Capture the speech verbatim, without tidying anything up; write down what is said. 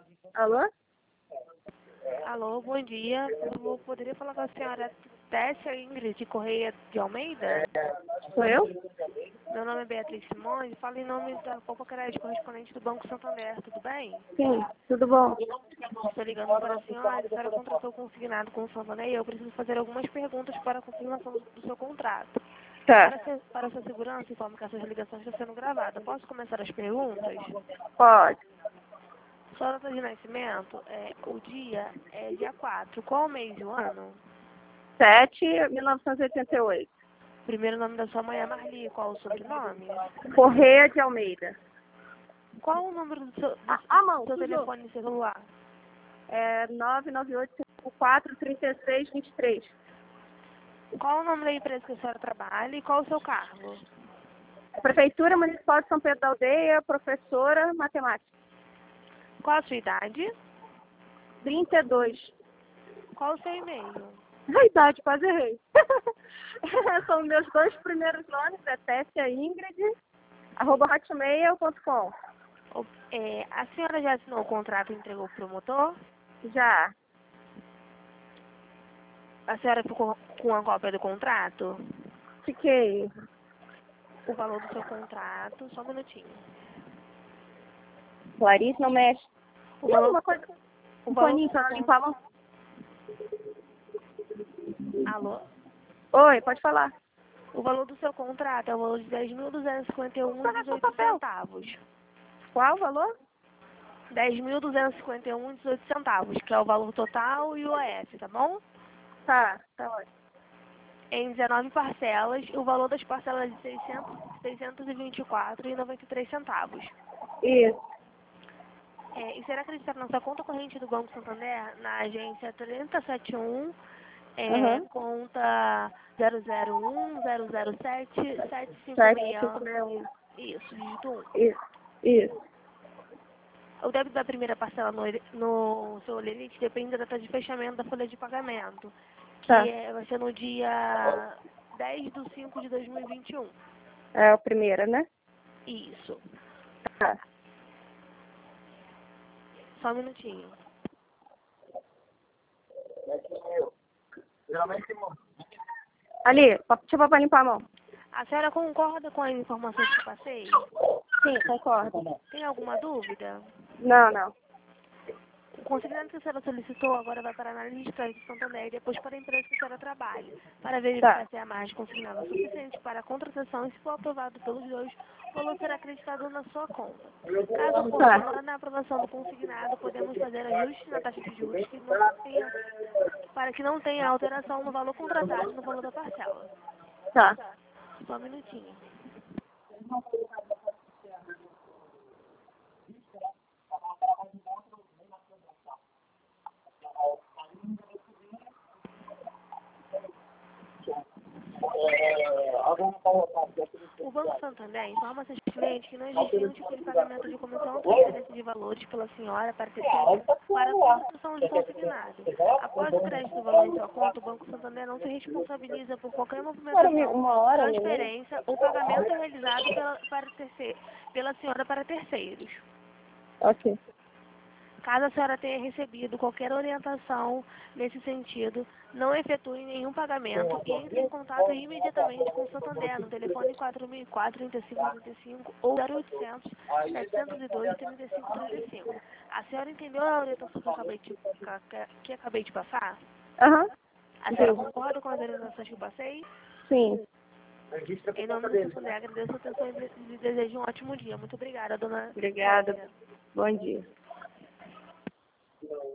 Alô? Alô, bom dia. Eu poderia falar com a senhora Tessia Ingrid Correia de Almeida? Sou eu? Meu nome é Beatriz Simões e falo em nome da Copa Crédito, correspondente do Banco Santander. Tudo bem? Sim, tudo bom? Estou ligando para a senhora. A senhora contratou consignado com o Santander e eu preciso fazer algumas perguntas para a confirmação do seu contrato. Tá, Para, ser, para sua segurança, informo que essas ligações estão sendo gravadas. Posso começar as perguntas? pode. Sua data de nascimento, é, o dia é dia quatro. Qual o mês e o ano? sete, mil novecentos e oitenta e oito. Primeiro nome da sua mãe é Marli. Qual o sobrenome? Correia de Almeida. Qual o número do seu, do, Ah, ah, do mão, seu sujou. telefone celular? É nove nove oito cinco quatro três seis dois três. Qual o nome da empresa que a senhora trabalha e qual o seu cargo? Prefeitura Municipal de São Pedro da Aldeia, professora, matemática. Qual a sua idade? trinta e dois. Qual o seu e-mail? A idade, quase errei. São meus dois primeiros nomes, é Tessia Ingrid, arroba hotmail ponto com. O- é, a senhora já assinou o contrato e entregou para o promotor? Já. A senhora ficou com a cópia do contrato? Fiquei. O valor do seu contrato, só um minutinho. Clarice não mexe. O Tem valor, alguma coisa? o Um valor paninho do seu pra con- limpar a mão? Alô? Oi, pode falar. O valor do seu contrato é o valor de dez mil duzentos e cinquenta e um Tá e no seu dezoito papel. centavos. Qual o valor? dez mil duzentos e cinquenta e um e dezoito centavos, que é o valor total e o O S, tá bom? Tá, tá ótimo. Em dezenove parcelas, o valor das parcelas é de seiscentos, seiscentos e vinte e quatro reais e noventa e três centavos. Isso. É, e será acreditado na sua conta corrente do Banco Santander, na agência trinta e setenta e um, é, Aham. conta zero zero um zero zero sete sete cinco Sete, seis, cinco, seis, um. isso, dígito um. Isso. Isso. O débito da primeira parcela no, no seu limite depende da data de fechamento da folha de pagamento, Tá. que é, vai ser no dia dez de cinco de dois mil e vinte e um. É a primeira, né? Isso. Tá. Só um minutinho. Ali, pa- deixa eu pra limpar a mão. A senhora concorda com as informações que eu passei? Sim, concordo. Tem alguma dúvida? Não, não. O consignado que a senhora solicitou agora vai para a análise de crédito do Santander e depois para a empresa que a senhora trabalha, para verificar Tá. se a margem consignada é suficiente para a contratação e se for aprovado pelos dois, o valor será acreditado na sua conta. Caso for Tá. demora na aprovação do consignado, podemos fazer ajustes na taxa de juros que não tenha, para que não tenha alteração no valor contratado e no valor da parcela. Tá. Só um minutinho. O Banco Santander informa a seus clientes que não existe nenhum tipo de pagamento de comissão ou transferência de valores pela senhora para terceiro para a construção de consignado. Após o crédito do valor em sua conta, o Banco Santander não se responsabiliza por qualquer Agora movimentação, uma hora, um minuto. transferência ou pagamento realizado pela, para terceiro, pela senhora para terceiros. Ok. Caso a senhora tenha recebido qualquer orientação nesse sentido, não efetue nenhum pagamento e entre em contato imediatamente com o Santander no telefone quatro mil e quatro, trinta e cinco trinta e cinco ou zero oitocentos, setecentos e dois, trinta e cinco trinta e cinco. A senhora entendeu a orientação que eu acabei de, que, que acabei de passar? Aham. A senhora concorda com as orientações que eu passei? Sim. Em nome do Santander, agradeço a atenção e lhe desejo um ótimo dia. Muito obrigada, dona Obrigada. Célia. Bom dia.